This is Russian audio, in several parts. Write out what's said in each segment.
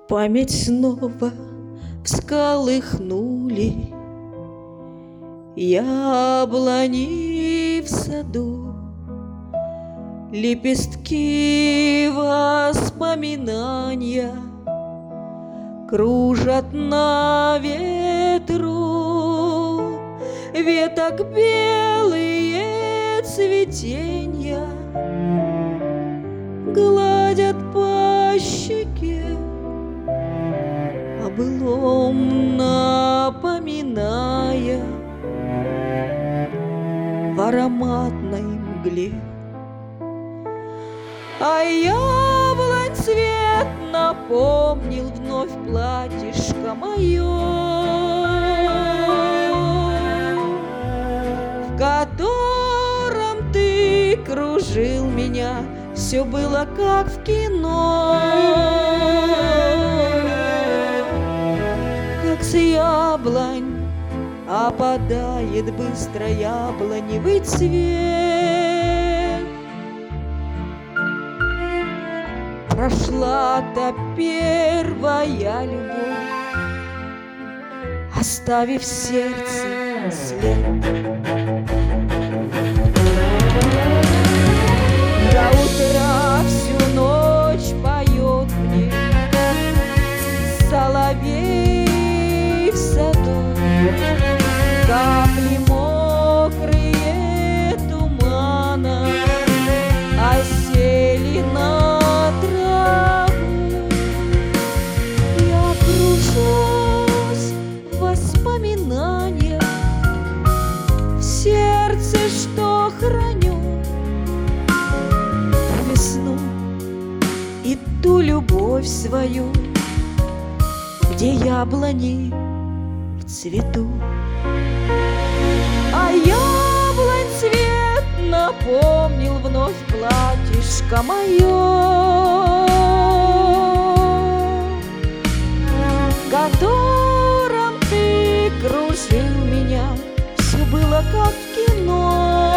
Память снова всколыхнули яблони в саду, лепестки воспоминания кружат на ветру, веток белые цветенья гладят по щеке, о былом напоминая в ароматной мгле. А яблонь цвет напомнил вновь платьишко мое, в котором ты кружил меня, все было как в кино. Как с яблонь опадает быстро яблоневый цвет, прошла та первая любовь, оставив в сердце след. До утра всю ночь поет мне соловей в саду, капли мокрые тумана осели на траву. Я кружусь в воспоминаниях, в сердце, что храню ту весну и ту любовь свою, где яблони в цвету. А яблонь цвет напомнил вновь платьишко мое, в котором ты кружил меня, все было как в кино.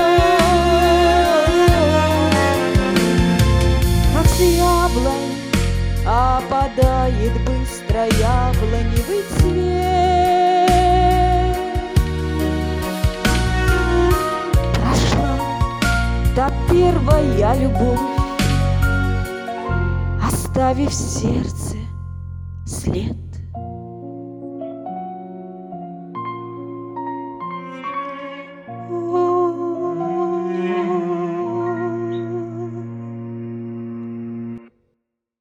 Как с яблонь опадает быстро яблоневый цвет, прошла та первая любовь, оставив в сердце след.